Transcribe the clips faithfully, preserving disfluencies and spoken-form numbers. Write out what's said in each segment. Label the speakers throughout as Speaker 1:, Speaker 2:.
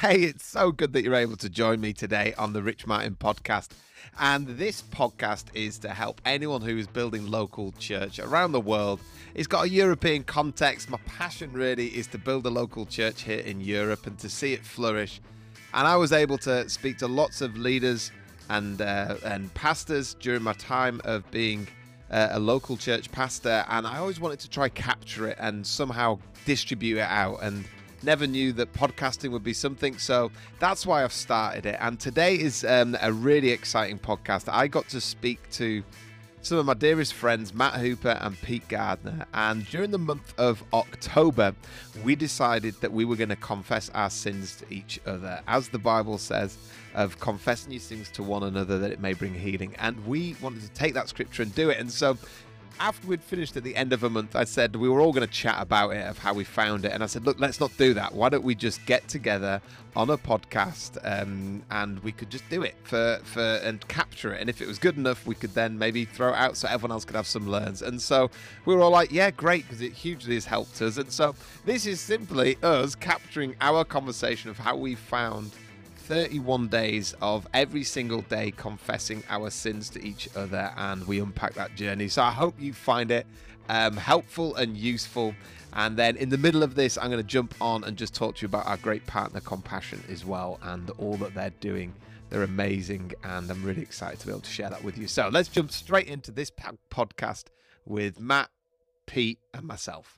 Speaker 1: Hey, it's so good that you're able to join me today on the Rich Martin podcast. And this podcast is to help anyone who is building local church around the world. It's got a European context. My passion really is to build a local church here in Europe and to see it flourish. And I was able to speak to lots of leaders and uh, and pastors during my time of being uh, a local church pastor. And I always wanted to try capture it and somehow distribute it out, and never knew that podcasting would be something. So that's why I've started it. And today is um, a really exciting podcast. I got to speak to some of my dearest friends, Matt Hooper and Pete Gardner. And during the month of October, we decided that we were going to confess our sins to each other. As the Bible says, of confessing your sins to one another, that it may bring healing. And we wanted to take that scripture and do it. And so after we'd finished at the end of a month, I said we were all going to chat about it, of how we found it. And I said, look, let's not do that. Why don't we just get together on a podcast um, and we could just do it for, for and capture it. And if it was good enough, we could then maybe throw it out so everyone else could have some learns. And so we were all like, yeah, great, because it hugely has helped us. And so this is simply us capturing our conversation of how we found thirty-one days of every single day confessing our sins to each other, and we unpack that journey. So I hope you find it um, helpful and useful. And then in the middle of this, I'm going to jump on and just talk to you about our great partner Compassion as well, and all that they're doing. They're amazing, and I'm really excited to be able to share that with you. So let's jump straight into this podcast with Matt, Pete, and myself.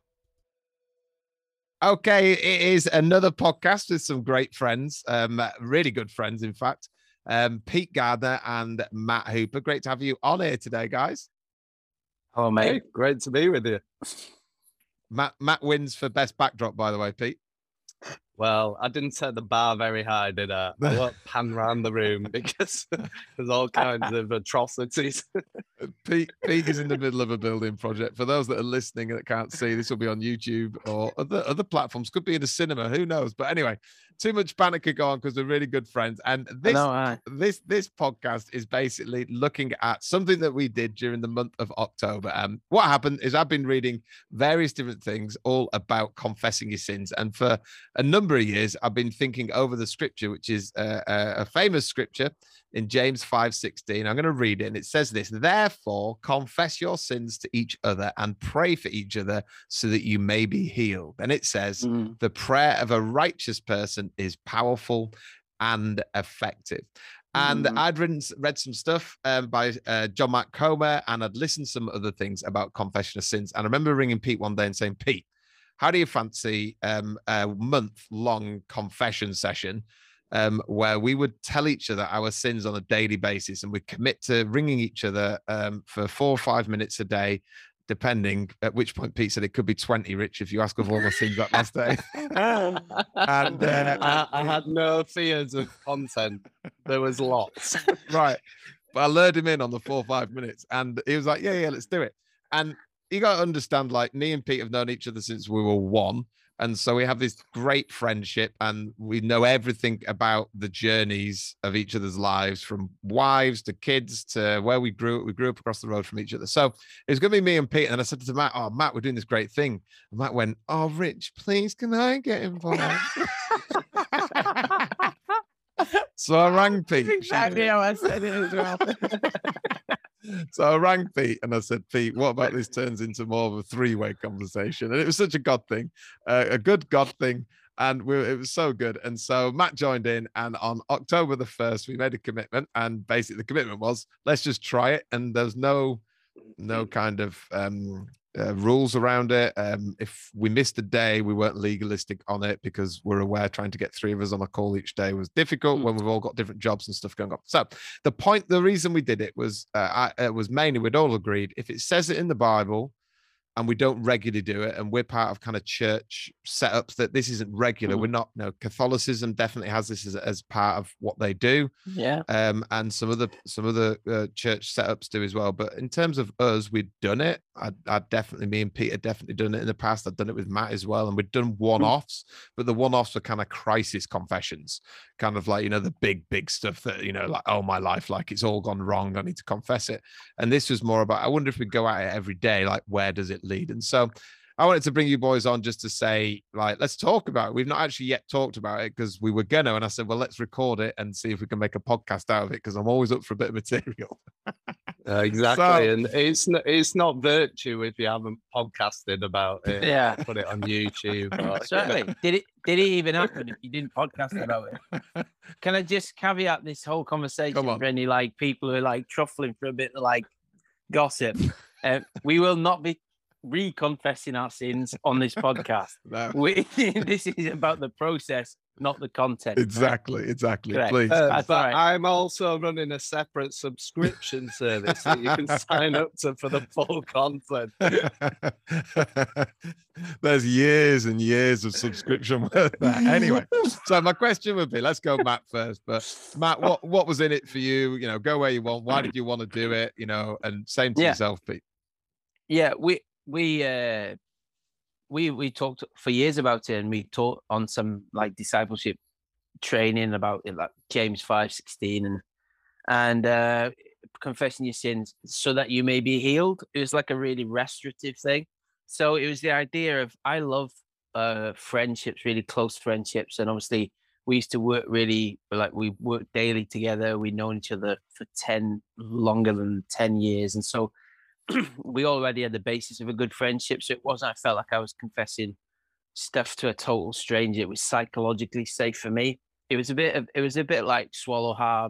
Speaker 1: Okay, it is another podcast with some great friends, um, really good friends, in fact. Um, Pete Gardner and Matt Hooper. Great to have you on here today, guys.
Speaker 2: Oh, mate, hey, great to be with you.
Speaker 1: Matt Matt wins for best backdrop, by the way, Pete.
Speaker 2: Well, I didn't set the bar very high, did I? I won't pan around the room because there's all kinds of atrocities.
Speaker 1: Pete, Pete is in the middle of a building project. For those that are listening that can't see, this will be on YouTube or other, other platforms. Could be in a cinema, who knows? But anyway, too much banter could go on because we're really good friends. And this,
Speaker 2: know, I...
Speaker 1: this, this podcast is basically looking at something that we did during the month of October. Um, what happened is I've been reading various different things all about confessing your sins. And for a number of years, I've been thinking over the scripture, which is a, a famous scripture in James five sixteen. I'm going to read it, and it says this: therefore, confess your sins to each other and pray for each other so that you may be healed. And it says, mm. the prayer of a righteous person is powerful and effective. And mm. I'd written, read some stuff um, by uh, John Mark Comer, and I'd listened to some other things about confession of sins. And I remember ringing Pete one day and saying, Pete, how do you fancy um, a month-long confession session um, where we would tell each other our sins on a daily basis, and we'd commit to ringing each other um, for four or five minutes a day, depending, at which point Pete said it could be twenty, Rich, if you ask of all my sins that last day.
Speaker 2: and uh, I, I had no fears of content. There was lots.
Speaker 1: Right. But I lured him in on the four or five minutes, and he was like, yeah, yeah, let's do it. And you got to understand, like, me and Pete have known each other since we were one. And so we have this great friendship, and we know everything about the journeys of each other's lives, from wives to kids to where we grew up. We grew up across the road from each other. So it was going to be me and Pete. And I said to Matt, oh, Matt, we're doing this great thing. And Matt went, oh, Rich, please, can I get involved? So I rang Pete.
Speaker 2: Exactly how I said it as well.
Speaker 1: So I rang Pete and I said, Pete, what about this turns into more of a three-way conversation? And it was such a God thing, uh, a good God thing. And we were, it was so good. And so Matt joined in, and on October the first, we made a commitment. And basically the commitment was, let's just try it. And there's no, no kind of um, uh, rules around it. Um, if we missed a day, we weren't legalistic on it, because we're aware trying to get three of us on a call each day was difficult when we've all got different jobs and stuff going on. So the point, the reason we did it was, uh, I, it was mainly we'd all agreed, if it says it in the Bible and we don't regularly do it, and we're part of kind of church setups that this isn't regular. Mm. We're not, you know, Catholicism definitely has this as, as part of what they do.
Speaker 2: Yeah.
Speaker 1: Um, and some other some other uh, church setups do as well. But in terms of us, we'd done it. I I definitely, me and Pete had definitely done it in the past. I've done it with Matt as well, and we'd done one-offs, but the one-offs were kind of crisis confessions, kind of like, you know, the big big stuff that, you know, like, oh, my life, like it's all gone wrong, I need to confess it. And this was more about, I wonder if we go at it every day, like, where does it lead? And so I wanted to bring you boys on just to say, like, let's talk about it. We've not actually yet talked about it because we were gonna, and I said, well, let's record it and see if we can make a podcast out of it because I'm always up for a bit of material.
Speaker 2: Uh, exactly,
Speaker 1: So-
Speaker 2: and it's n- it's not virtue if you haven't podcasted about it.
Speaker 3: Yeah.
Speaker 2: Put it on YouTube. Or,
Speaker 3: Certainly. Did it did it even happen if you didn't podcast about it? Can I just caveat this whole conversation
Speaker 1: Come on.
Speaker 3: for any like people who are like truffling for a bit of like gossip? Uh, we will not be re-confessing our sins on this podcast.
Speaker 1: No.
Speaker 3: We, this is about the process, not the content.
Speaker 1: Exactly, exactly.
Speaker 3: Correct.
Speaker 1: Please.
Speaker 2: Uh,
Speaker 3: That's
Speaker 2: but
Speaker 3: right.
Speaker 2: I'm also running a separate subscription service that you can sign up to for the full content.
Speaker 1: There's years and years of subscription worth that. Anyway, so my question would be, let's go Matt first. But Matt, what what was in it for you? You know, go where you want. Why did you want to do it? You know, and same to
Speaker 3: Yeah.
Speaker 1: yourself, Pete.
Speaker 3: Yeah, we we uh we we talked for years about it, and we taught on some like discipleship training about it, like James five sixteen, and and uh confessing your sins so that you may be healed. It was like a really restorative thing. So it was the idea of, I love uh friendships, really close friendships, and obviously we used to work really like we worked daily together. We'd known each other for ten longer than ten years, and so we already had the basis of a good friendship. So it wasn't, I felt like I was confessing stuff to a total stranger. It was psychologically safe for me. It was a bit of, it was a bit like swallow hard.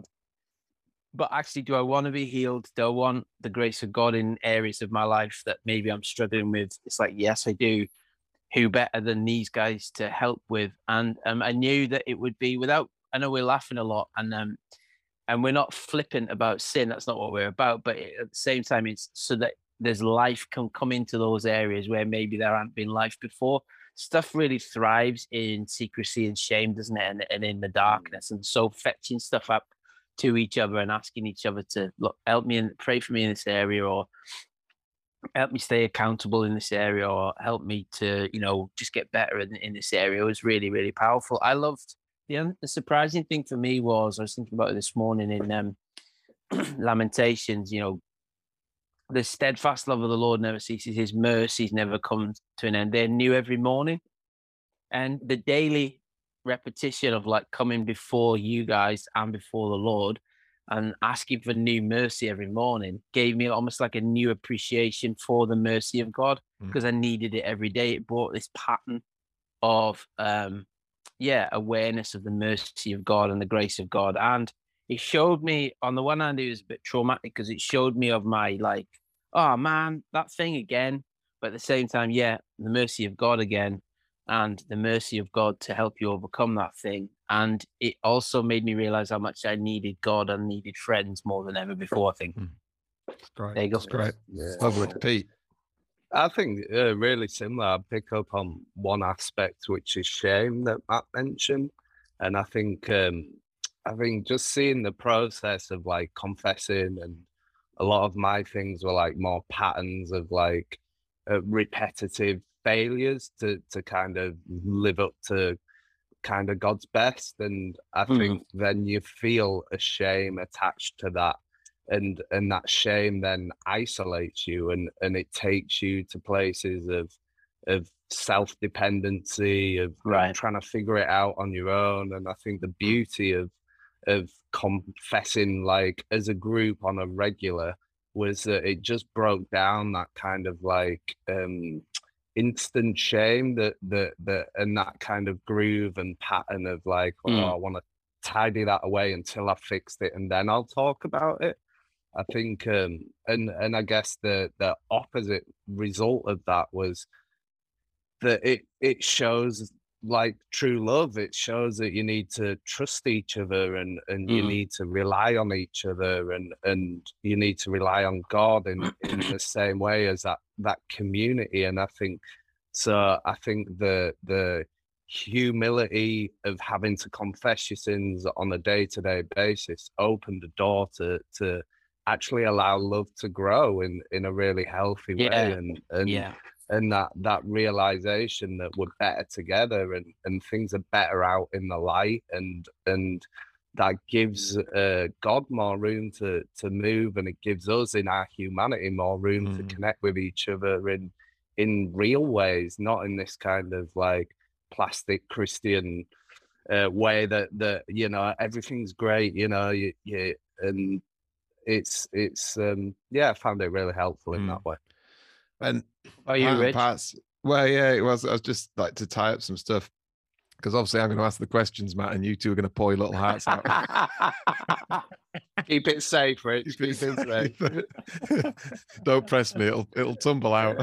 Speaker 3: But actually, do I want to be healed? Do I want the grace of God in areas of my life that maybe I'm struggling with? It's like, yes, I do. Who better than these guys to help with? And um, I knew that it would be without, I know we're laughing a lot, and um, and we're not flippant about sin. That's not what we're about. But at the same time, it's so that there's life can come into those areas where maybe there hadn't been life before. Stuff really thrives in secrecy and shame, doesn't it? And, and in the darkness. And so fetching stuff up to each other and asking each other to, look, help me and pray for me in this area, or help me stay accountable in this area, or help me to, you know, just get better in, in this area was really, really powerful. I loved the, un- the surprising thing for me was, I was thinking about it this morning in um, Lamentations, you know, the steadfast love of the Lord never ceases, his mercies never come to an end. They're new every morning. And the daily repetition of like coming before you guys and before the Lord and asking for new mercy every morning gave me almost like a new appreciation for the mercy of God,
Speaker 1: Mm.
Speaker 3: because I needed it every day. It brought this pattern of um yeah awareness of the mercy of God and the grace of God. And it showed me, on the one hand, it was a bit traumatic because it showed me of my like, oh man, that thing again. But at the same time, yeah, the mercy of God again, and the mercy of God to help you overcome that thing. And it also made me realize how much I needed God and needed friends more than ever before, I think.
Speaker 1: Great.
Speaker 3: There you go.
Speaker 1: That's great.
Speaker 2: Yeah.
Speaker 1: Lovely. Pete.
Speaker 2: I think uh, really similar. I pick up on one aspect, which is shame that Matt mentioned, and I think um, I think just seeing the process of like confessing, and a lot of my things were like more patterns of like uh, repetitive failures to to kind of live up to kind of God's best, and I
Speaker 3: Mhm.
Speaker 2: think then you feel a shame attached to that, and and that shame then isolates you, and and it takes you to places of of self-dependency, of, of
Speaker 3: Right.
Speaker 2: trying to figure it out on your own. And I think the beauty of of confessing like as a group on a regular was that it just broke down that kind of like um instant shame that that that and that kind of groove and pattern of like, oh,
Speaker 3: Mm.
Speaker 2: I want to tidy that away until I've fixed it and then I'll talk about it. I think um and and I guess the the opposite result of that was that it it shows like true love. It shows that you need to trust each other, and and you
Speaker 3: Mm.
Speaker 2: need to rely on each other, and and you need to rely on God in in the same way as that that community. And I think so I think the the humility of having to confess your sins on a day-to-day basis opened the door to to actually allow love to grow in in a really healthy way.
Speaker 3: Yeah.
Speaker 2: and and
Speaker 3: Yeah.
Speaker 2: and that that realization that we're better together, and and things are better out in the light, and and that gives uh, God more room to to move, and it gives us in our humanity more room
Speaker 1: Mm.
Speaker 2: to connect with each other in in real ways, not in this kind of like plastic Christian uh, way that that you know everything's great, you know, you, you and it's it's um yeah, I found it really helpful in
Speaker 1: Mm.
Speaker 2: that way.
Speaker 1: And
Speaker 3: Are you,
Speaker 1: part and
Speaker 3: Rich?
Speaker 1: parts, well, yeah, it was. I was just like to tie up some stuff because obviously I'm going to ask the questions, Matt, and you two are going to pour your little hearts out.
Speaker 2: Keep it safe, Rich. Keep it safe.
Speaker 1: Don't press me; it'll it'll tumble out.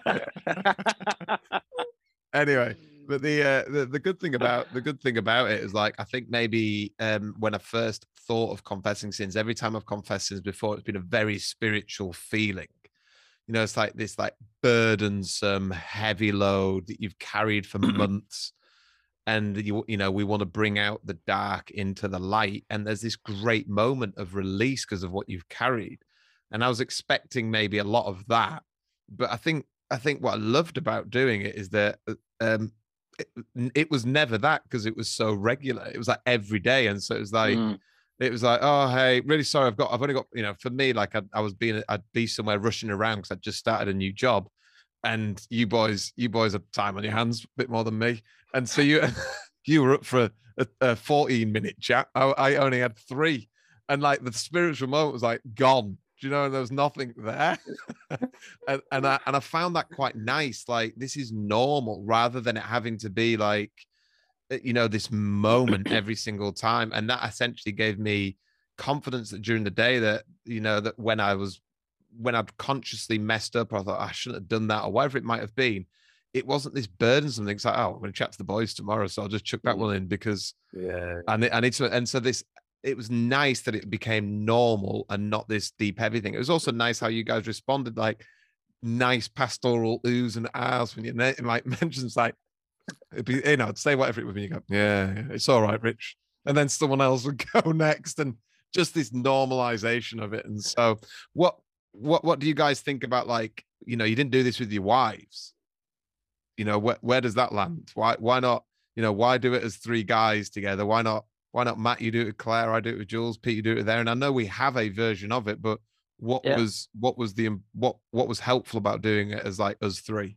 Speaker 1: Anyway, but the, uh, the the good thing about the good thing about it is, like, I think maybe um, when I first thought of confessing sins, every time I've confessed sins before, it's been a very spiritual feeling. You know, it's like this like burdensome, heavy load that you've carried for months, and you you know we want to bring out the dark into the light, and there's this great moment of release because of what you've carried. And I was expecting maybe a lot of that, but I think I think what I loved about doing it is that um, it, it was never that because it was so regular. It was like every day, and so it was like.
Speaker 3: Mm.
Speaker 1: It was like, oh, hey, really sorry. I've got, I've only got, you know, for me, like I, I was being, I'd be somewhere rushing around because I'd just started a new job, and you boys, you boys have time on your hands a bit more than me, and so you, you were up for a, a, a fourteen minute chat. I, I only had three, and like the spiritual moment was like gone. Do you know? And there was nothing there, and and I and I found that quite nice. Like this is normal rather than it having to be like, you know, this moment every single time. And that essentially gave me confidence that during the day that, you know, that when I was, when I'd consciously messed up, or I thought I shouldn't have done that, or whatever it might have been, it wasn't this burdensome thing. It's like, oh, I'm going to chat to the boys tomorrow, so I'll just chuck that one in because
Speaker 2: Yeah.
Speaker 1: I need, I need to. And so this, it was nice that it became normal and not this deep, heavy thing. It was also nice how you guys responded, like nice pastoral oohs and ahs when you like mentions like, it'd be, you know, I'd say whatever it would be. You go, yeah, yeah, it's all right, Rich. And then someone else would go next, and just this normalization of it. And so, what, what, what do you guys think about, like, you know, you didn't do this with your wives. You know, where, where does that land? Why, why not? You know, why do it as three guys together? Why not? Why not Matt? You do it with Claire. I do it with Jules. Pete, you do it with there. And I know we have a version of it, but what
Speaker 3: Yeah.
Speaker 1: was, what was the, what, what was helpful about doing it as like us three?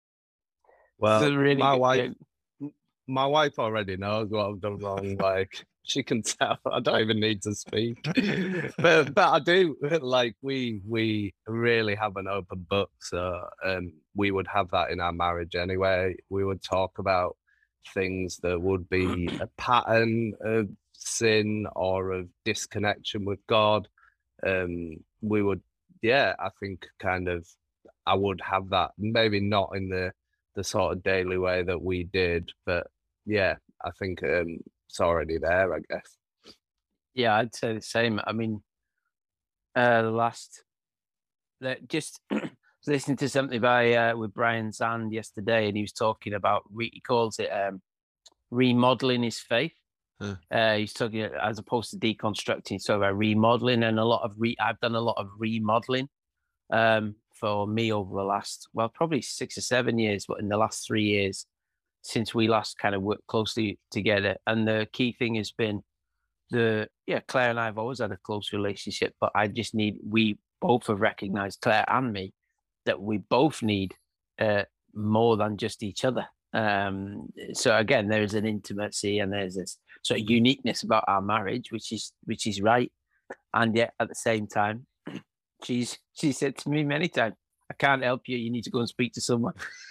Speaker 2: Well,
Speaker 3: It's a really
Speaker 2: my
Speaker 3: good-
Speaker 2: wife, my wife already knows what I've done wrong. Like she can tell. I don't even need to speak. but but I do like we we really have an open book. So um, we would have that in our marriage anyway. We would talk about things that would be a pattern of sin or of disconnection with God. Um, we would, yeah, I think kind of I would have that. Maybe not in the the sort of daily way that we did, but yeah, I think um, it's already there, I guess.
Speaker 3: Yeah, I'd say the same. I mean, uh, the last, that just listening to something by uh, with Brian Zand yesterday, and he was talking about re, he calls it um, remodeling his faith.
Speaker 1: Huh.
Speaker 3: Uh, he's talking as opposed to deconstructing, so about remodeling, and a lot of re. I've done a lot of remodeling um, for me over the last, well, probably six or seven years, but in the last three years since we last kind of worked closely together. And the key thing has been the, yeah, Claire and I have always had a close relationship, but I just need, we both have recognized, Claire and me, that we both need uh, more than just each other. Um, so again, there is an intimacy and there's this sort of uniqueness about our marriage, which is, which is right. And yet at the same time, she's, she said to me many times, I can't help you. You need to go and speak to someone.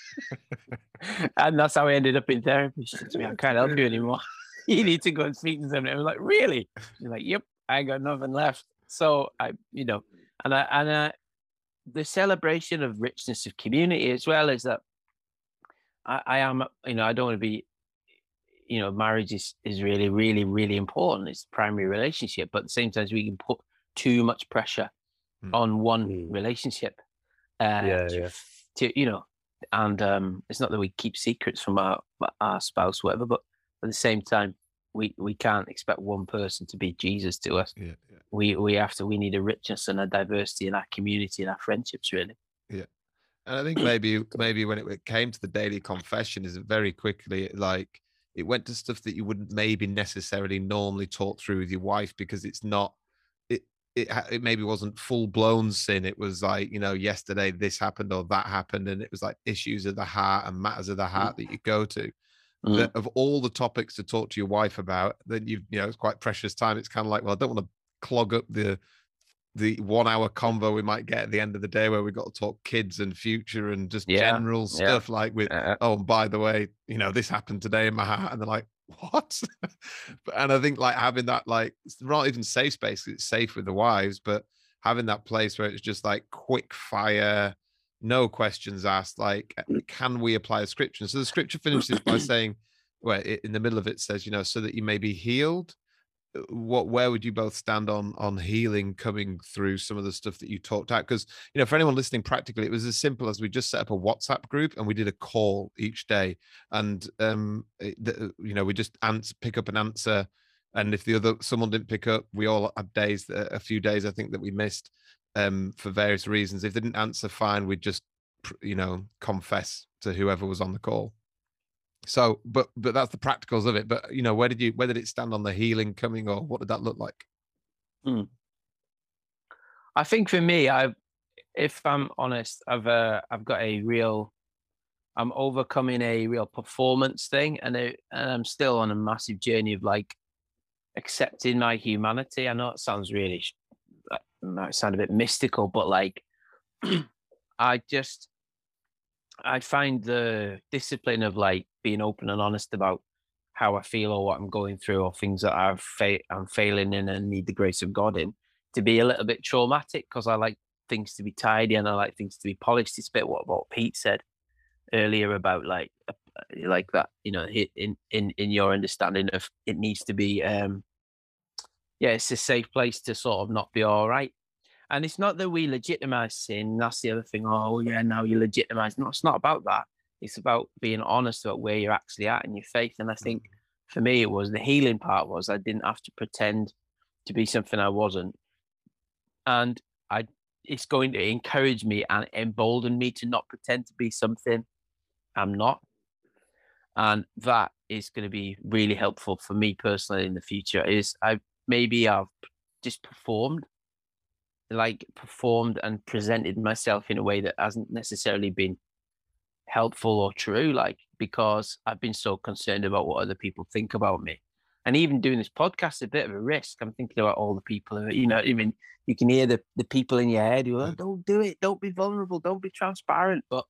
Speaker 3: And that's how I ended up in therapy. She said to me, I can't help you anymore. You need to go and speak to someone. I was like, really? She's like, yep, I got nothing left. So I, you know, and I, and I, the celebration of richness of community as well is that I, I am, you know, I don't want to be, you know, marriage is, is really, really, really important. It's the primary relationship, but at the same time, we can put too much pressure
Speaker 1: Mm.
Speaker 3: on one
Speaker 2: Mm.
Speaker 3: relationship. Uh,
Speaker 2: Yeah,
Speaker 3: to,
Speaker 2: yeah.
Speaker 3: to, you know, and um, it's not that we keep secrets from our our spouse, whatever, but at the same time, we we can't expect one person to be Jesus to us.
Speaker 1: Yeah, yeah.
Speaker 3: We we have to. We need a richness and a diversity in our community and our friendships, really.
Speaker 1: And I think maybe maybe when it came to the daily confession, is very quickly like it went to stuff that you wouldn't maybe necessarily normally talk through with your wife because it's not it it, it maybe wasn't full blown sin. It was like, you know, yesterday this happened or that happened. And it was like issues of the heart and matters of the heart that you go to.
Speaker 3: Mm.
Speaker 1: That of all the topics to talk to your wife about, then you you know, it's quite precious time. It's kind of like, well, I don't want to clog up the the one hour convo we might get at the end of the day where we got to talk kids and future and just
Speaker 3: Yeah,
Speaker 1: general
Speaker 3: yeah.
Speaker 1: stuff like with,
Speaker 3: Uh,
Speaker 1: oh, and by the way, you know, this happened today in my heart. And they're like, what? And I think like having that, like, it's not even safe space, it's safe with the wives, but having that place where it's just like quick fire, no questions asked, like, can we apply the scripture? So the scripture finishes by saying, well, it, in the middle of it says, you know, so that you may be healed. What, where would you both stand on on healing coming through some of the stuff that you talked out? Because, you know, for anyone listening, practically it was as simple as we just set up a WhatsApp group and we did a call each day, and um it, the, you know, we just answer, pick up an answer, and if the other someone didn't pick up, we all had days, a few days I think that we missed um for various reasons. If they didn't answer, fine, we'd just, you know, confess to whoever was on the call. So, but but that's the practicals of it. But, you know, where did you where did it stand on the healing coming, or what did that look like?
Speaker 3: Mm. I think for me, I've, if I'm honest, I've uh, I've got a real, I'm overcoming a real performance thing, and a, and I'm still on a massive journey of like accepting my humanity. I know it sounds really, that might sound a bit mystical, but like, I just, I find the discipline of like being open and honest about how I feel or what I'm going through or things that I've fa- I'm failing in and need the grace of God in to be a little bit traumatic, because I like things to be tidy and I like things to be polished. It's a bit what, what Pete said earlier about like uh, like that, you know, in in in your understanding of it needs to be um yeah, it's a safe place to sort of not be all right. And it's not that we legitimize sin. That's the other thing. Oh, yeah, now you legitimize. No, it's not about that. It's about being honest about where you're actually at in your faith. And I think for me, it was the healing part was I didn't have to pretend to be something I wasn't. And I, it's going to encourage me and embolden me to not pretend to be something I'm not. And that is going to be really helpful for me personally in the future. Is I maybe I've just performed like performed and presented myself in a way that hasn't necessarily been helpful or true, like because I've been so concerned about what other people think about me. And even doing this podcast is a bit of a risk. I'm thinking about all the people who, you know, I mean, you can hear the, the people in your head who are, don't do it, don't be vulnerable, don't be transparent. But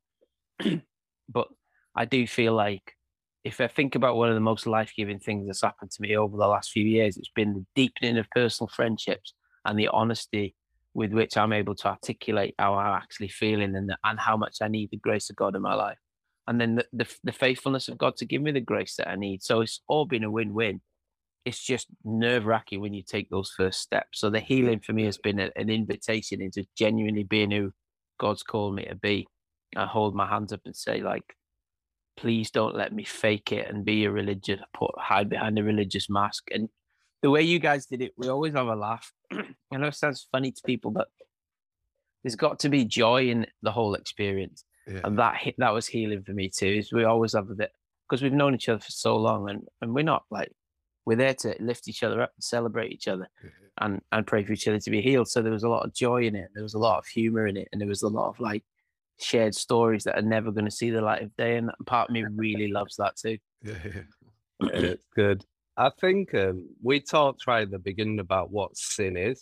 Speaker 3: but I do feel like if I think about one of the most life-giving things that's happened to me over the last few years, it's been the deepening of personal friendships and the honesty with which I'm able to articulate how I'm actually feeling and, the, and how much I need the grace of God in my life. And then the, the, the faithfulness of God to give me the grace that I need. So it's all been a win-win. It's just nerve-wracking when you take those first steps. So the healing for me has been a, an invitation into genuinely being who God's called me to be. I hold my hands up and say, like, please don't let me fake it and be a religious, put hide behind a religious mask. And the way you guys did it, we always have a laugh. I know it sounds funny to people, but there's got to be joy in the whole experience. Yeah. And that that was healing for me too. Is we always have a bit, because we've known each other for so long, and, and we're not like, we're there to lift each other up and celebrate each other yeah. and, and pray for each other to be healed. So there was a lot of joy in it. There was a lot of humor in it. And there was a lot of like shared stories that are never going to see the light of day. And part of me really loves that too.
Speaker 1: Yeah, yeah.
Speaker 2: It's good. I think um, we talked right at the beginning about what sin is,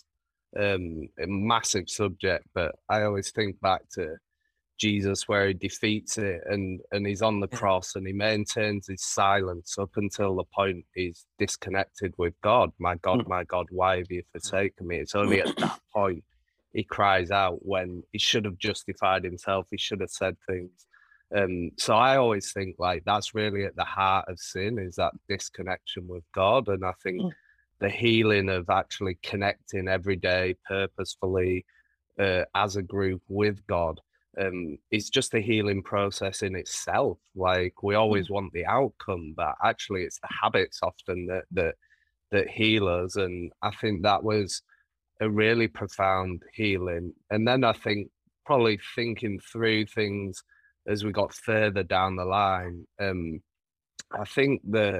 Speaker 2: um, a massive subject, but I always think back to Jesus where he defeats it and, and he's on the cross and he maintains his silence up until the point he's disconnected with God. My God, my God, why have you forsaken me? It's only at that point he cries out when he should have justified himself. He should have said things. Um, so I always think like that's really at the heart of sin, is that disconnection with God. And I think mm. the healing of actually connecting every day purposefully uh, as a group with God um, is just a healing process in itself. Like we always mm. want the outcome, but actually it's the habits often that that that heal us. And I think that was a really profound healing. And then I think probably thinking through things as we got further down the line, um, I think the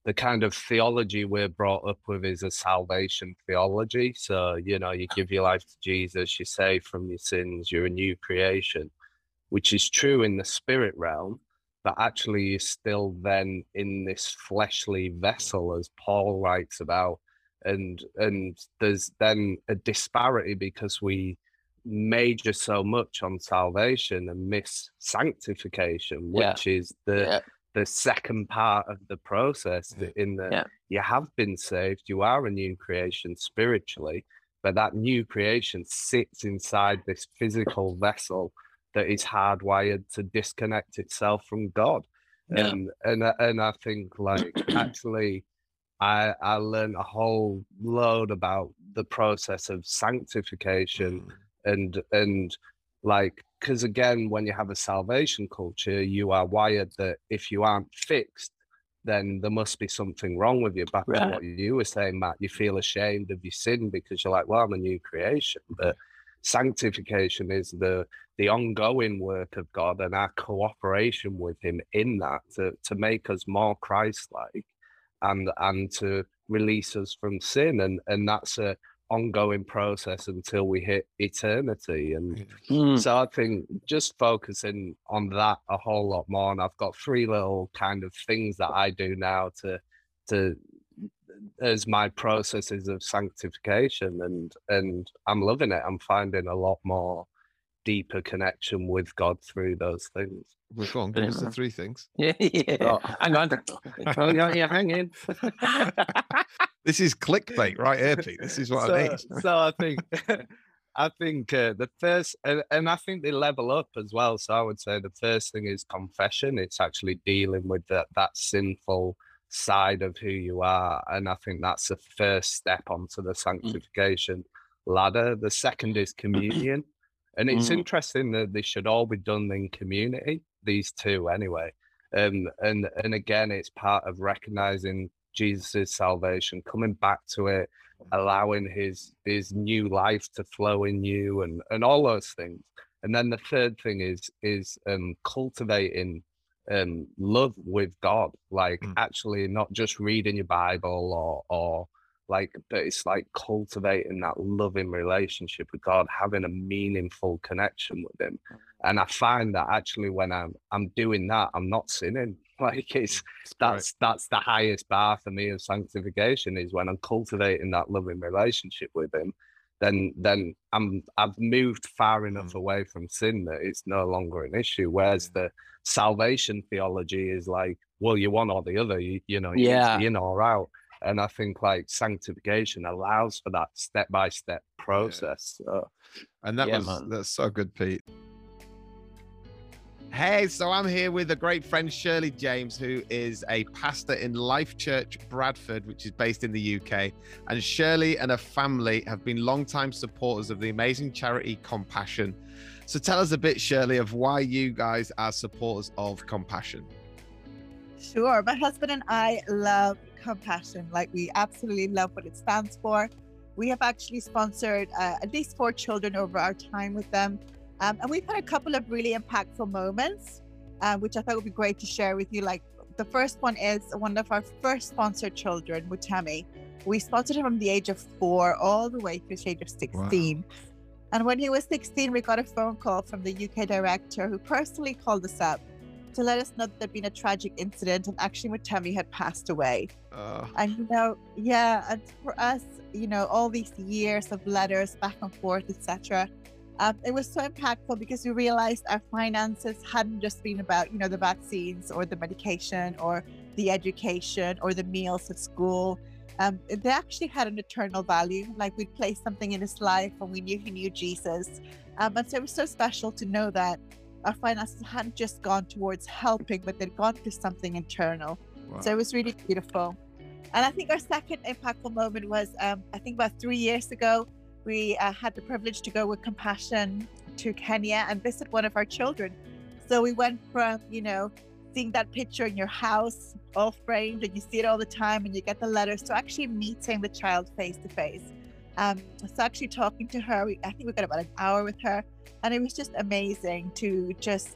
Speaker 2: the kind of theology we're brought up with is a salvation theology. So, you know, you give your life to Jesus, you're saved from your sins, you're a new creation, which is true in the spirit realm, but actually you're still then in this fleshly vessel, as Paul writes about. And and there's then a disparity because we major so much on salvation and miss sanctification, which yeah. is the yeah. the second part of the process. Yeah. In that yeah. you have been saved, you are a new creation spiritually, but that new creation sits inside this physical vessel that is hardwired to disconnect itself from God. Yeah. And and and I think like actually I I learned a whole load about the process of sanctification. Mm. And and like, because again, when you have a salvation culture, you are wired that if you aren't fixed, then there must be something wrong with you. Back right. to what you were saying, Matt, you feel ashamed of your sin because you're like, well, I'm a new creation. But sanctification is the the ongoing work of God and our cooperation with Him in that to to make us more Christ-like and and to release us from sin. And and that's a ongoing process until we hit eternity. And mm. so I think just focusing on that a whole lot more. And I've got three little kind of things that I do now to to as my processes of sanctification, and and I'm loving it. I'm finding a lot more deeper connection with God through those things.
Speaker 1: Well, go on, give us the three things.
Speaker 3: Yeah, yeah. Oh. Hang on. Oh, yeah, yeah, hang in.
Speaker 1: This is clickbait right here, Pete. This is what
Speaker 2: so,
Speaker 1: I mean.
Speaker 2: So I think, I think uh, the first, and, and I think they level up as well. So I would say the first thing is confession. It's actually dealing with that that sinful side of who you are, and I think that's the first step onto the sanctification mm. ladder. The second is communion. And it's mm. interesting that they should all be done in community, these two anyway. Um, and and again, it's part of recognizing Jesus' salvation, coming back to it, allowing his his new life to flow in you, and, and all those things. And then the third thing is is um, cultivating um, love with God, like mm. actually not just reading your Bible or or like, but it's like cultivating that loving relationship with God, having a meaningful connection with Him. And I find that actually when I'm I'm doing that, I'm not sinning. Like it's that's right. that's the highest bar for me of sanctification, is when I'm cultivating that loving relationship with Him. Then then I'm I've moved far enough mm. away from sin that it's no longer an issue. Whereas yeah. the salvation theology is like, well, you're one or the other. You you know, you're yeah. in or out. And I think like sanctification allows for that step-by-step process. Yeah. So,
Speaker 1: and that yeah, was man. That's so good, Pete. Hey, so I'm here with a great friend, Shirley James, who is a pastor in Life Church Bradford, which is based in the U K. And Shirley and her family have been longtime supporters of the amazing charity Compassion. So tell us a bit, Shirley, of why you guys are supporters of Compassion.
Speaker 4: Sure. My husband and I love Compassion. Like, we absolutely love what it stands for. We have actually sponsored uh, at least four children over our time with them. Um, and we've had a couple of really impactful moments, uh, which I thought would be great to share with you. Like, the first one is one of our first sponsored children, Mutemi. We sponsored him from the age of four all the way to the age of sixteen. Wow. And when he was sixteen, we got a phone call from the U K director, who personally called us up to let us know that there'd been a tragic incident, and actually Mutemi had passed away. Uh. And, you know, yeah, and for us, you know, all these years of letters back and forth, et cetera, um, it was so impactful because we realized our finances hadn't just been about, you know, the vaccines or the medication or the education or the meals at school. Um, they actually had an eternal value. Like, we'd placed something in his life and we knew he knew Jesus. Um, and so it was so special to know that our finances hadn't just gone towards helping, but they'd gone to something internal. Wow. So it was really beautiful. And I think our second impactful moment was, um, I think about three years ago, we uh, had the privilege to go with Compassion to Kenya and visit one of our children. So we went from, you know, seeing that picture in your house, all framed, and you see it all the time, and you get the letters, to actually meeting the child face to face. Um, so actually talking to her, we, I think we got about an hour with her, and it was just amazing to just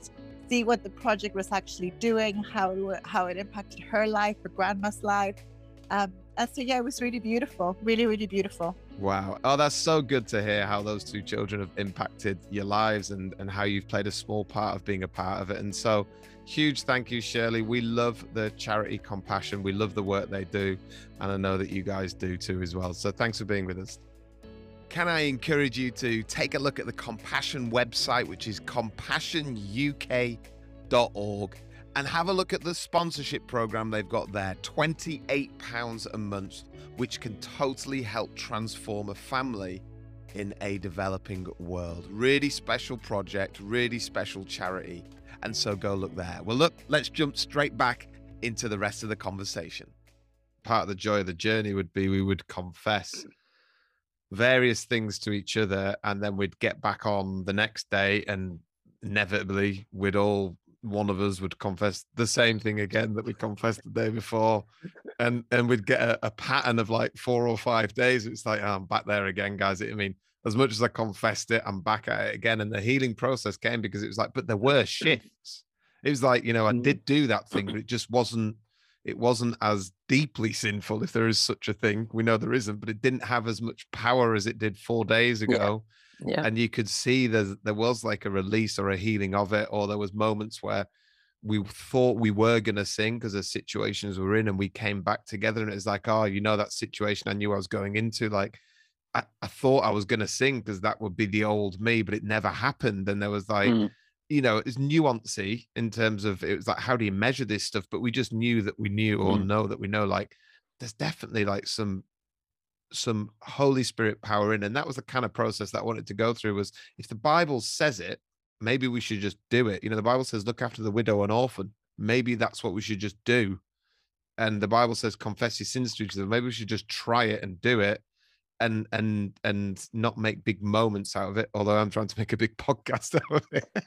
Speaker 4: see what the project was actually doing, how how it impacted her life, her grandma's life. Um, and so yeah, it was really beautiful, really, really beautiful.
Speaker 1: Wow. Oh, that's so good to hear how those two children have impacted your lives and, and how you've played a small part of being a part of it. And so huge thank you, Shirley. We love the charity Compassion. We love the work they do. And I know that you guys do too as well. So thanks for being with us. Can I encourage you to take a look at the Compassion website, which is compassion U K dot org, and have a look at the sponsorship program they've got there, twenty-eight pounds a month, which can totally help transform a family in a developing world. Really special project, really special charity. And so go look there. Well, look, let's jump straight back into the rest of the conversation. Part of the joy of the journey would be we would confess various things to each other, and then we'd get back on the next day, and inevitably we'd all, one of us would confess the same thing again that we confessed the day before, and and we'd get a, a pattern of like four or five days. It's like, oh, I'm back there again, guys. I mean, as much as I confessed it, I'm back at it again. And the healing process came because it was like, but there were shifts. It was like, you know, I did do that thing, but it just wasn't, it wasn't as deeply sinful, if there is such a thing. We know there isn't, but it didn't have as much power as it did four days ago.
Speaker 3: Yeah. Yeah.
Speaker 1: And you could see there, there was like a release or a healing of it, or there was moments where we thought we were going to sing because of situations we were in, and we came back together, and it was like, oh, you know, that situation I knew I was going into, like, I, I thought I was going to sing because that would be the old me, but it never happened. And there was like, mm. you know, it's nuancy in terms of, it was like, how do you measure this stuff? But we just knew that we knew, or mm. know that we know, like, there's definitely like some, some Holy Spirit power in. And that was the kind of process that I wanted to go through, was if the Bible says it, maybe we should just do it. You know, the Bible says, look after the widow and orphan. Maybe that's what we should just do. And the Bible says, confess your sins to each other. Maybe we should just try it and do it. And and and not make big moments out of it, although I'm trying to make a big podcast out of it.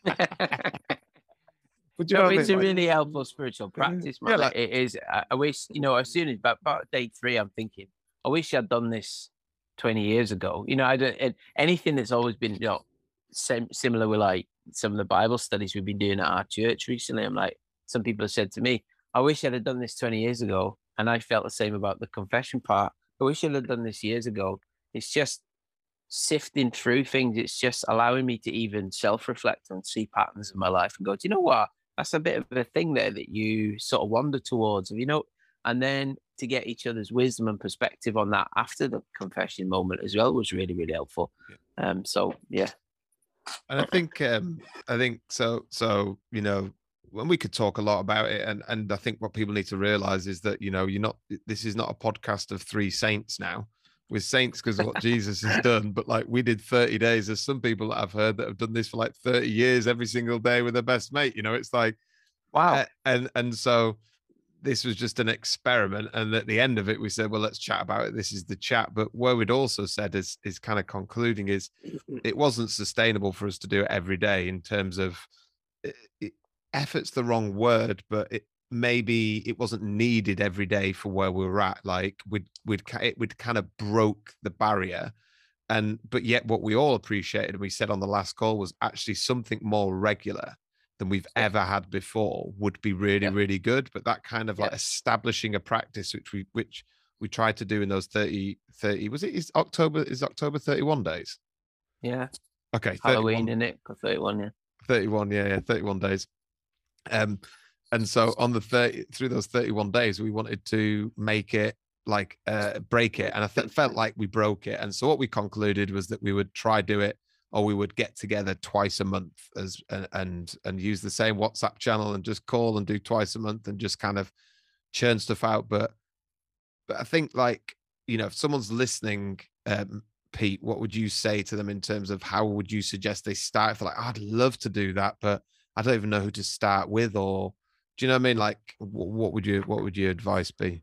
Speaker 3: But no, it's I mean? a really helpful spiritual practice, man. Yeah, like, it is. I, I wish, you know, as soon as about, about day three, I'm thinking, I wish I'd done this twenty years ago. You know, I don't anything that's always been, you know, sim, similar with like some of the Bible studies we've been doing at our church recently. I'm like, some people have said to me, I wish I'd have done this twenty years ago, and I felt the same about the confession part. I wish I'd have done this years ago. It's just sifting through things. It's just allowing me to even self-reflect and see patterns in my life and go, do you know what? That's a bit of a thing there that you sort of wander towards, you know, and then to get each other's wisdom and perspective on that after the confession moment as well was really, really helpful. Yeah. Um, so, yeah.
Speaker 1: And I think, um, I think so, so, you know, when we could talk a lot about it, and and I think what people need to realize is that, you know, you're not, this is not a podcast of three saints now. We're saints because of what Jesus has done, but like we did thirty days. There's some people that I've heard that have done this for like thirty years every single day with their best mate. You know, it's like,
Speaker 3: wow.
Speaker 1: Uh, and and so this was just an experiment, and at the end of it we said, well, let's chat about it. This is the chat. But what we'd also said is is kind of concluding is it wasn't sustainable for us to do it every day in terms of it, it, effort's the wrong word, but it maybe it wasn't needed every day for where we were at. Like we'd we'd it would kind of broke the barrier, and but yet what we all appreciated, and we said on the last call, was actually something more regular than we've ever had before would be really yeah. really good. But that kind of like yeah. establishing a practice, which we which we tried to do in those thirty thirty was it is October is October thirty-one days.
Speaker 3: Yeah.
Speaker 1: Okay.
Speaker 3: Halloween in it thirty-one. Yeah.
Speaker 1: thirty-one. Yeah. Yeah. thirty-one days. Um. And so on the thirty through those thirty-one days, we wanted to make it like uh, break it. And I th- felt like we broke it. And so what we concluded was that we would try do it, or we would get together twice a month as and and, and use the same WhatsApp channel and just call and do twice a month and just kind of churn stuff out. But but I think, like, you know, if someone's listening, um, Pete, what would you say to them in terms of how would you suggest they start? For like, oh, I'd love to do that, but I don't even know who to start with, or do you know what I mean? Like, what would you, what would your advice be?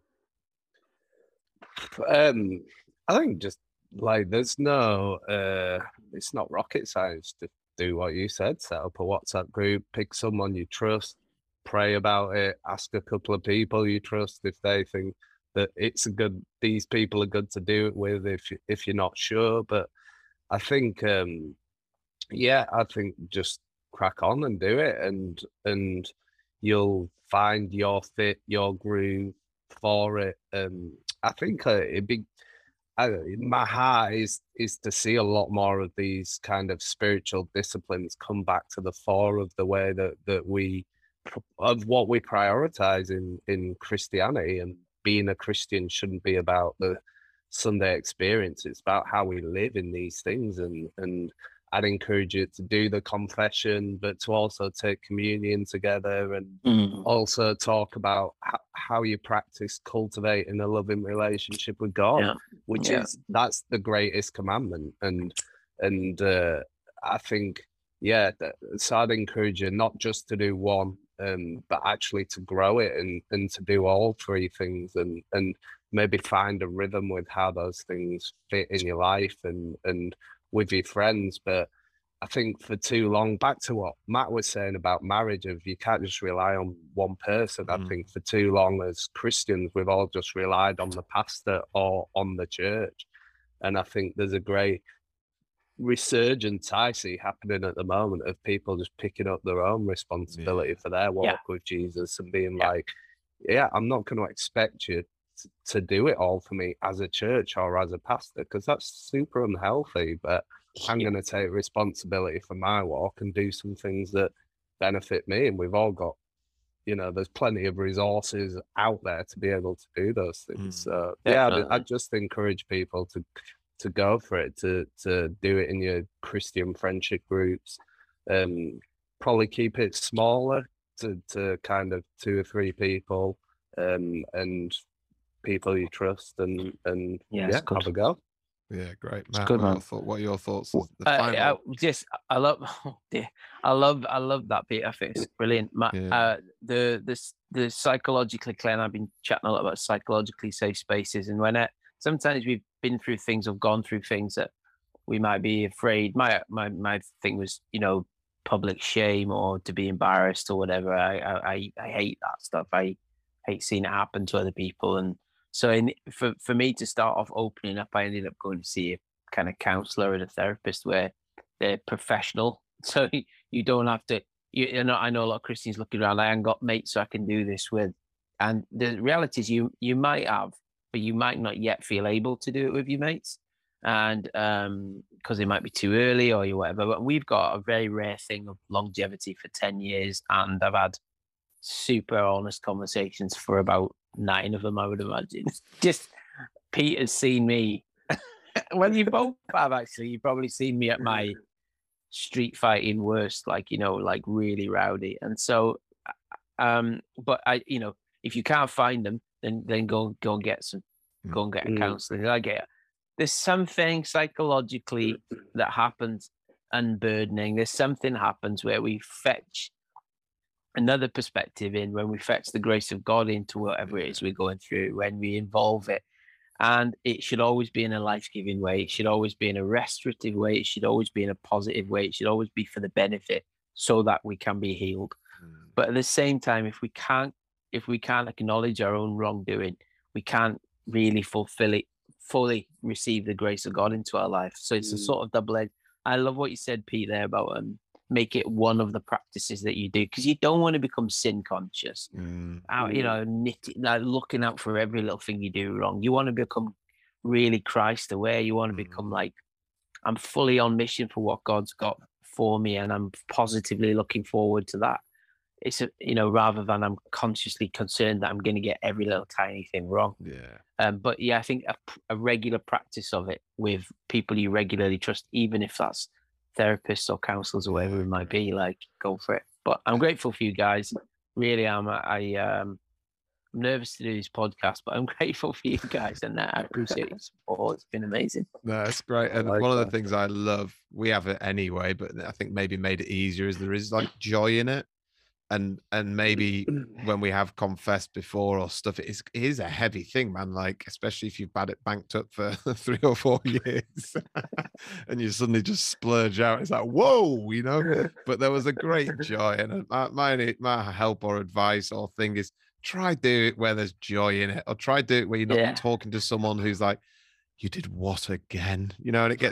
Speaker 2: Um, I think just like, there's no, uh, it's not rocket science to do what you said. Set up a WhatsApp group, pick someone you trust, pray about it, ask a couple of people you trust if they think that it's a good, these people are good to do it with, if, if you're not sure. But I think, um, yeah, I think just crack on and do it, and and you'll find your fit, your groove for it. Um, I think uh, it'd be. I, my heart is is to see a lot more of these kind of spiritual disciplines come back to the fore of the way that that we of what we prioritize in in Christianity. And being a Christian shouldn't be about the Sunday experience. It's about how we live in these things. And and I'd encourage you to do the confession, but to also take communion together, and
Speaker 3: Mm.
Speaker 2: also talk about how, how you practice cultivating a loving relationship with God,
Speaker 3: Yeah.
Speaker 2: which
Speaker 3: Yeah.
Speaker 2: is that's the greatest commandment. And and uh, I think, yeah, that, so I'd encourage you not just to do one, um, but actually to grow it, and and to do all three things, and and maybe find a rhythm with how those things fit in your life and and with your friends. But I think for too long, back to what Matt was saying about marriage, of you can't just rely on one person.
Speaker 1: Mm.
Speaker 2: I think for too long as Christians, we've all just relied on the pastor or on the church. And I think there's a great resurgence I see happening at the moment of people just picking up their own responsibility
Speaker 1: Yeah.
Speaker 2: for their walk
Speaker 3: Yeah.
Speaker 2: with Jesus, and being
Speaker 3: Yeah.
Speaker 2: like, yeah, I'm not going to expect you to, to do it all for me as a church or as a pastor, because that's super unhealthy. But I'm
Speaker 3: Yeah.
Speaker 2: going to take responsibility for my walk and do some things that benefit me. And we've all got, you know, there's plenty of resources out there to be able to do those things.
Speaker 1: Mm.
Speaker 2: So yeah, I'd,
Speaker 3: Definitely.
Speaker 2: I'd just encourage people to to go for it, to to do it in your Christian friendship groups. Um, probably keep it smaller to to kind of two or three people, um, and people you trust, and and
Speaker 3: Yeah,
Speaker 2: yeah,
Speaker 3: it's good.
Speaker 2: have a go.
Speaker 1: Yeah, great.
Speaker 3: It's
Speaker 1: Matt,
Speaker 3: good,
Speaker 1: what, are
Speaker 3: man.
Speaker 1: your thought, what are your thoughts? on The
Speaker 3: Uh,
Speaker 1: final.
Speaker 3: I just I love oh dear. I love I love that bit. I think it's brilliant. Ma
Speaker 1: Yeah.
Speaker 3: uh, the this the psychologically, Claire and I've been chatting a lot about psychologically safe spaces, and when I, sometimes we've been through things or gone through things that we might be afraid. My my my thing was, you know, public shame or to be embarrassed or whatever. I I I I hate that stuff. I hate seeing it happen to other people, and so in for for me to start off opening up, I ended up going to see a kind of counselor and a therapist where they're professional, so you, you don't have to. You, you know, I know a lot of Christians looking around. I haven't got mates, so I can do this with. And the reality is, you you might have, but you might not yet feel able to do it with your mates, and um, because it might be too early or you whatever. But we've got a very rare thing of longevity for ten years, and I've had super honest conversations for about nine of them, I would imagine. Just Peter's seen me. Well, you both have actually. You've probably seen me at my street fighting worst, like, you know, like really rowdy. And so, um, but I, you know, if you can't find them, then then go go and get some, go and get a
Speaker 2: Mm.
Speaker 3: counselor. I get it. There's something psychologically that happens unburdening. There's something happens where we fetch another perspective in, when we fetch the grace of God into whatever it is we're going through, when we involve it. And it should always be in a life-giving way. It should always be in a restorative way. It should always be in a positive way. It should always be for the benefit, so that we can be healed.
Speaker 1: Mm.
Speaker 3: But at the same time, if we can't, if we can't acknowledge our own wrongdoing, we can't really fulfill it, fully receive the grace of God into our life. So it's a
Speaker 2: Mm.
Speaker 3: sort of double-edged. I love what you said, Pete, there about um, make it one of the practices that you do, because you don't want to become sin conscious.
Speaker 1: Mm.
Speaker 3: Out, you know, knitting, like looking out for every little thing you do wrong. You want to become really Christ aware. You want to
Speaker 1: Mm.
Speaker 3: become like, I'm fully on mission for what God's got for me, and I'm positively looking forward to that. It's a, you know, rather than I'm consciously concerned that I'm going to get every little tiny thing wrong.
Speaker 1: Yeah.
Speaker 3: Um, but yeah, I think a, a regular practice of it with people you regularly trust, even if that's therapists or counselors or whatever it might be, like, go for it. But I'm grateful for you guys. Really am. I, I um, I'm nervous to do this podcast, but I'm grateful for you guys, and I appreciate your support. It's been amazing.
Speaker 1: No, it's great. And
Speaker 2: like
Speaker 1: one of the
Speaker 2: that.
Speaker 1: things I love, we have it anyway, but I think maybe made it easier, is there is like joy in it. And and maybe when we have confessed before or stuff, it is, it is a heavy thing, man. Like, especially if you've had it banked up for three or four years and you suddenly just splurge out. It's like, whoa, you know. But there was a great joy. And my, my, my help or advice or thing is, try do it where there's joy in it, or try do it where you're not
Speaker 3: Yeah.
Speaker 1: talking to someone who's like, you did what again? You know, and it gets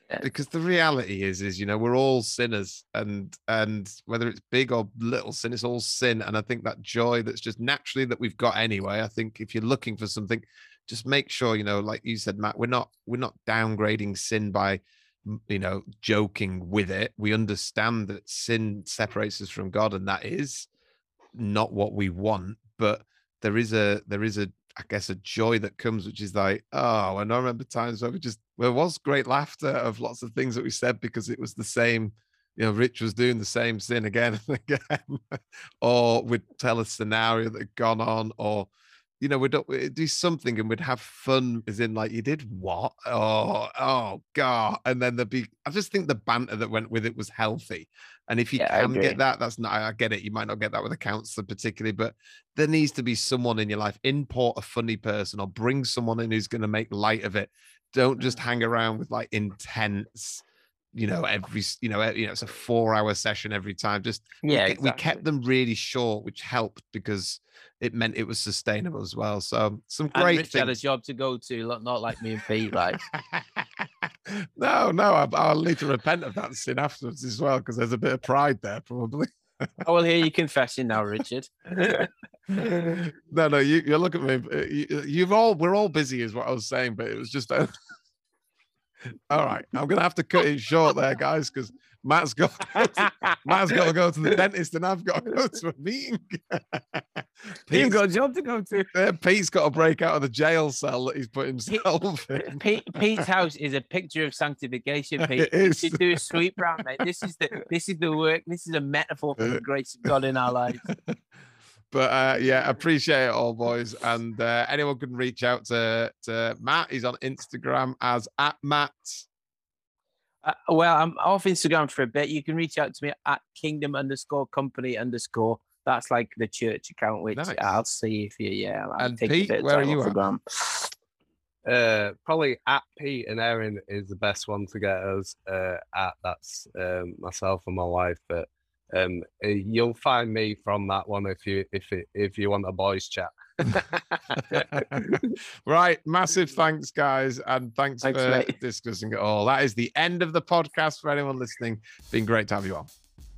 Speaker 3: Yeah.
Speaker 1: Because the reality is, is you know, we're all sinners, and and whether it's big or little sin, it's all sin. And I think that joy that's just naturally that we've got anyway. I think if you're looking for something, just make sure, you know, like you said, Matt, we're not we're not downgrading sin by m- you know joking with it. We understand that sin separates us from God, and that is not what we want. But there is a there is a I guess a joy that comes, which is like, oh, and I remember times where we just there was great laughter of lots of things that we said because it was the same, you know, Rich was doing the same sin again and again, or would tell a scenario that had gone on, or you know, we'd, we'd do something and we'd have fun, as in like, you did what? Oh, oh God. And then there'd be, I just think the banter that went with it was healthy. And if you
Speaker 3: Yeah, I
Speaker 1: can
Speaker 3: agree.
Speaker 1: get that, that's not, I get it. You might not get that with a counselor particularly, but there needs to be someone in your life, import a funny person or bring someone in who's going to make light of it. Don't just hang around with like intense, you know, every, you know, you know, it's a four hour session every time. Just,
Speaker 3: Yeah,
Speaker 1: we, ke- we
Speaker 3: exactly.
Speaker 1: kept them really short, which helped because it meant it was sustainable as well. So some
Speaker 3: And
Speaker 1: great
Speaker 3: Rich had a
Speaker 1: things.
Speaker 3: job to go to, not not like me and Pete. Like,
Speaker 1: no, no, I, I'll need to repent of that sin afterwards as well, because there's a bit of pride there, probably.
Speaker 3: I will hear you confessing now, Richard.
Speaker 1: no, no, you, you look at me. You, you've all, we're all busy, is what I was saying, but it was just. Uh, all right, I'm gonna have to cut it short there, guys, because Matt's got to, Matt's got to go to the dentist, and I've got to go to a meeting.
Speaker 3: You've
Speaker 1: Pete's,
Speaker 3: got a job to go to.
Speaker 1: uh, Pete's got to break out of the jail cell that he's put himself in.
Speaker 3: Pete, Pete's house is a picture of sanctification. Pete,
Speaker 1: It
Speaker 3: you
Speaker 1: is.
Speaker 3: should do a sweep round, mate. This is the this is the work. This is a metaphor for the grace of God in our lives.
Speaker 1: But uh, yeah, appreciate it all, boys. And uh, anyone can reach out to, to Matt. He's on Instagram as at Matt.
Speaker 3: Uh, well, I'm off Instagram for a bit. You can reach out to me at kingdom underscore company underscore. That's like the church account, which
Speaker 1: Nice.
Speaker 3: I'll see if you, yeah. I'll
Speaker 1: And
Speaker 3: take a
Speaker 1: Pete,
Speaker 3: bit of
Speaker 1: where are
Speaker 3: time
Speaker 1: you
Speaker 3: off the
Speaker 1: at?
Speaker 3: gram.
Speaker 2: Uh, probably at Pete and Erin is the best one to get us uh, at. That's um, myself and my wife. But um, uh, you'll find me from that one if you if it, if you want a boys chat.
Speaker 1: Right, massive thanks, guys, and thanks,
Speaker 3: Thanks,
Speaker 1: for
Speaker 3: mate.
Speaker 1: discussing it all. That is the end of the podcast for anyone listening. Been great to have you on.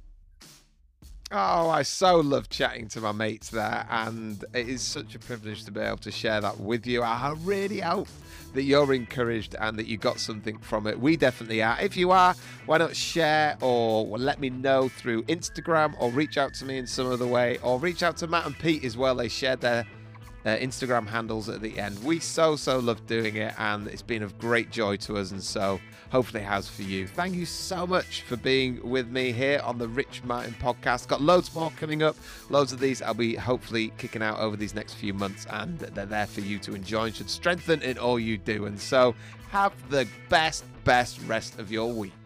Speaker 1: Oh, I so love chatting to my mates there, and it is such a privilege to be able to share that with you. I really hope that you're encouraged and that you got something from it. We definitely are. If you are, why not share or let me know through Instagram, or reach out to me in some other way, or reach out to Matt and Pete as well. They shared their uh, Instagram handles at the end. We so, so love doing it, and it's been of great joy to us, and so hopefully it has for you. Thank you so much for being with me here on the Rich Martin podcast. Got loads more coming up. Loads of these I'll be hopefully kicking out over these next few months, and they're there for you to enjoy and should strengthen in all you do. And so have the best, best rest of your week.